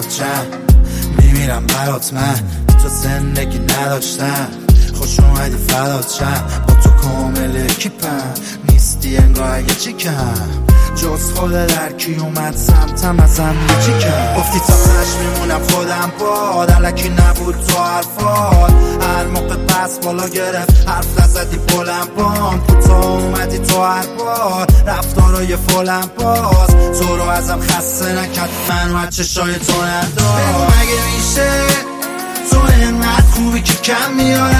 برات جمع میمیرم برات من تو زندگی نداشتم خوش اومدی فدات شم با تو کامل کیپم نیستی انگار یه چیکم جز خود در کی اومد سمتم ازم یه چیکم گفتی تا تش میمونم خودم باد علکی نبود تو حرفات هر موقع بس بالا گرفت حرف نزدی بلند بام تا اومدی تو هر بار رفتارای فلم باز تو رو ازم خسته نکرد منو از چشای تو ندار بگو مگه میشه تو اینقدر خوبی که کم میاره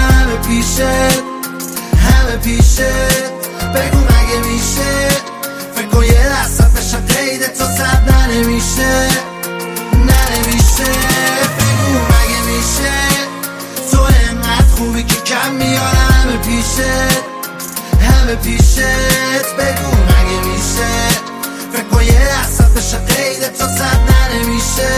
همه پیشت بگو مگه میشه فکر کن یه لحظت بشه قید تو صد ننمیشه بگو مگه میشه تو اینقدر خوبی که کم میاره همه پیشت بگو مگه میشه فکر کن یه لحظت بشه قید تو صد ننمیشه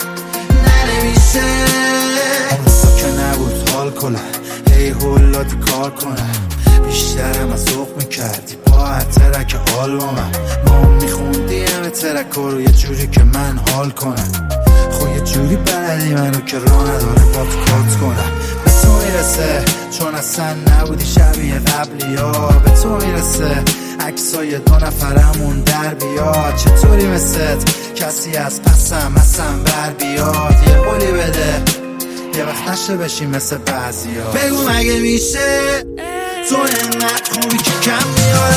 که نبود حال کنم هی هولادی کار کنم بیشترم از ذوق میکردی با هر ترک حال با من ما میخوندی همه ترک رو یه جوری که من حال کنم خب یه جوری بلدی منو که راه نداره با تو کات کنم به تو میرسه چون اصلا نبودی شبیه قبلی ها به تو میرسه عکسای دو نفرمون در بیاد چطوری مثل کسی از پسم بر بیاد یه قولی بده یه وقت نشه بشی مثل بعضی ها بگو مگه میشه تو اینقدر خوبی که کم میاره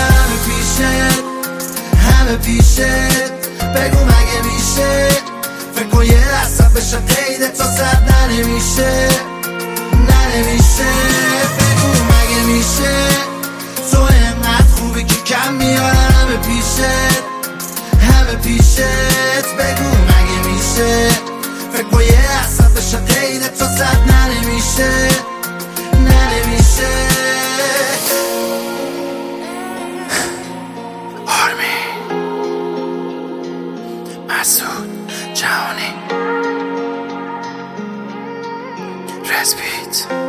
همه پیشت بگو مگه میشه فکر کن یه لحظه بشه قید تو صد ننمیشه بگو مگه میشه تو اینقدر خوبی که کم میاره همه پیشت بگو مگه میشه فکر کن یه لحظه بشه قید تو صد ننمیشه آرمی مسعود جهانی رزبیت